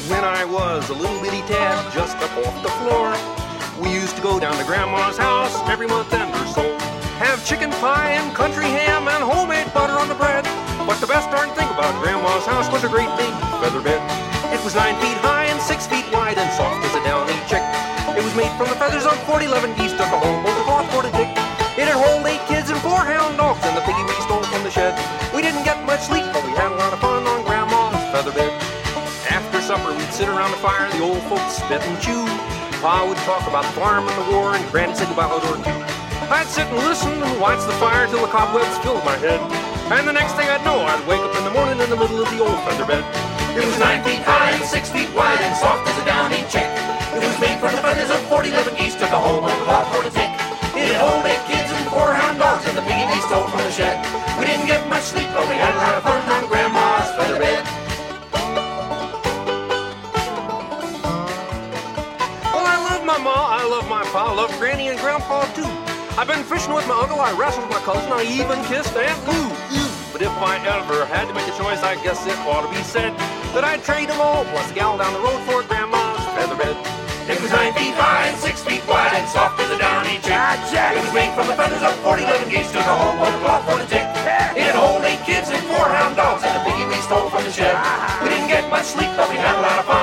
When I was a little bitty tad, just up off the floor, we used to go down to Grandma's house every month and or so. Have chicken pie and country ham and homemade butter on the bread. But the best darn thing about Grandma's house was a great big feather bed. It was 9 feet high and 6 feet wide and soft as a downy chick. It was made from the feathers of 40-11 geese, took a home over cloth for the dick. It had hold 8 kids and 4 hound dogs and the piggy we stole from the shed. We didn't get much sleep, but we had a lot of fun on Grandma's feather bed. After supper, we'd sit around the fire, the old folks spit and chew. Pa would talk about the farm and the war, and Granny said about or two. I'd sit and listen and watch the fire till the cobwebs filled my head. And the next thing I'd know, I'd wake up in the morning in the middle of the old feather bed. It was 9 feet high and 6 feet wide and soft as a downy chick. It was made from the feathers of 40-11 geese, took a home over cloth for the tick. It had hold 8 kids and 4 hound dogs and the piggy we stole from the shed. We didn't get much sleep, but we had a lot of fun on Grandma's feather bed. Well, I love my ma, I love my pa, I love Granny and Grandpa too. I've been fishing with my uncle, I wrestled with my cousin, I even kissed Aunt Lou. But if I ever had to make a choice, I guess it ought to be said that I'd trade them all, plus a gal down the road for Grandma's feather bed. It was 9 feet high and 6 feet wide and soft as a downy chick. It was made from the feathers of 40-11 geese, took a home over cloth for the tick. It had hold 8 kids and 4 hound dogs and the piggy we stole from the shed. We didn't get much sleep, but we had a lot of fun